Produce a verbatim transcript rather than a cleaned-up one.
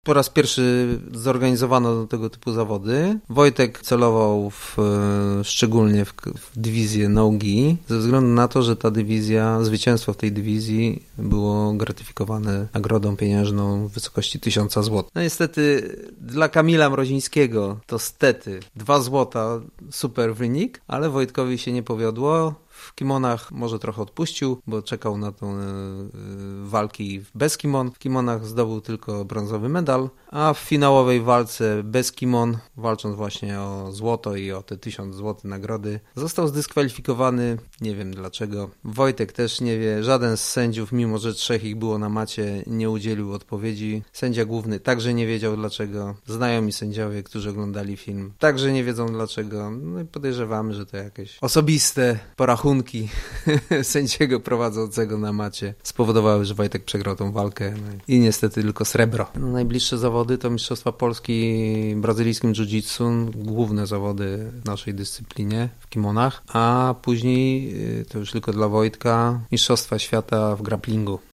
Po raz pierwszy zorganizowano tego typu zawody. Wojtek celował w, szczególnie w, w dywizję no-gi, ze względu na to, że ta dywizja, zwycięstwo w tej dywizji było gratyfikowane nagrodą pieniężną w wysokości tysiąca złotych. No niestety dla Kamila Mrozińskiego to stety dwa złota, super wynik, ale Wojtkowi się nie powiodło. W kimonach może trochę odpuścił, bo czekał na tą y, y, walki bez kimon. W kimonach zdobył tylko brązowy medal, a w finałowej walce bez kimon, walcząc właśnie o złoto i o te tysiąc złotych nagrody, został zdyskwalifikowany. Nie wiem dlaczego. Wojtek też nie wie. Żaden z sędziów, mimo że trzech ich było na macie, nie udzielił odpowiedzi. Sędzia główny także nie wiedział dlaczego. Znajomi sędziowie, którzy oglądali film, także nie wiedzą dlaczego. No i podejrzewamy, że to jakieś osobiste porachunki sędziego prowadzącego na macie spowodowały, że Wojtek przegrał tą walkę no i niestety tylko srebro. No, najbliższe zawody to Mistrzostwa Polski brazylijskim jiu-jitsu, główne zawody w naszej dyscyplinie w kimonach, a później to już tylko dla Wojtka Mistrzostwa Świata w grapplingu.